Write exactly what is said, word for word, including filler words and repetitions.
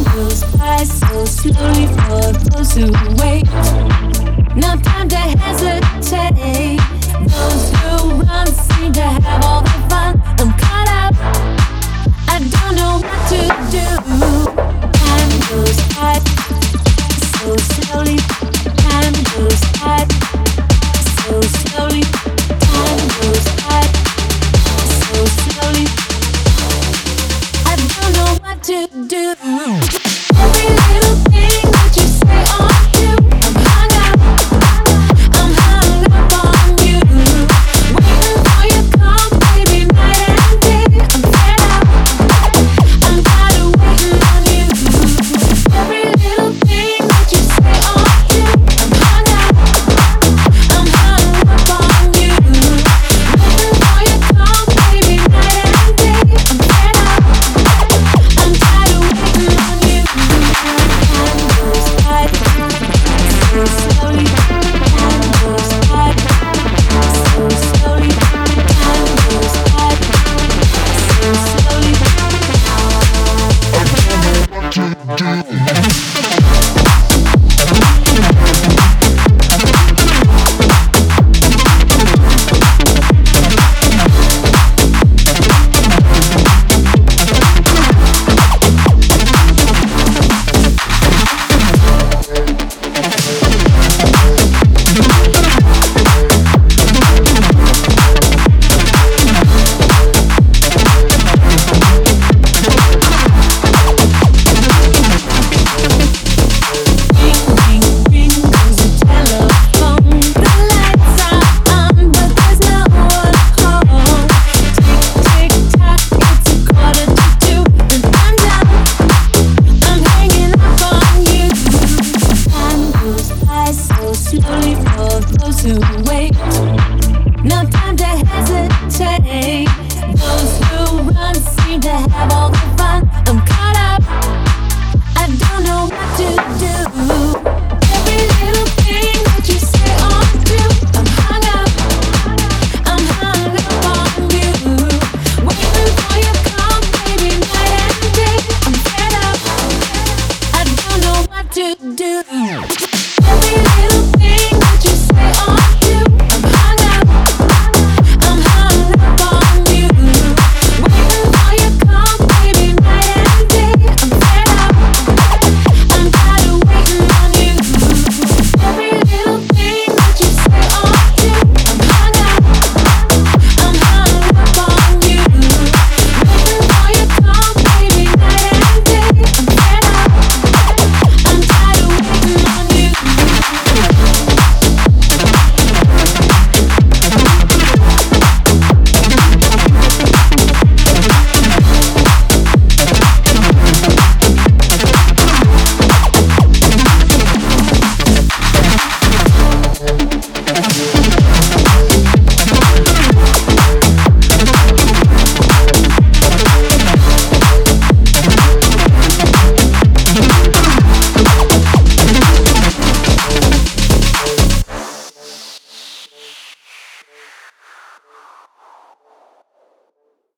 goes by so slowly for those who wait. No time to hesitate. Those who run seem to have all the fun. I'm caught up, I don't know what to do. Time goes by so slowly. Time goes by so slowly. Time goes by so slowly. I don't know what to do. Every little thing that you say or do, I'm hung up, I'm hung up on you. Waiting for your call, baby, night and day. I'm fed up, I'm tired of waiting on you. Every little thing that you say or do, I'm hung up, I'm hung up on you. Waiting for your call, baby, night and day. I'm fed up, I'm tired of waiting on you. Time goes by so slowly. Time goes by so slowly. Time goes by so slowly. I don't know what to do.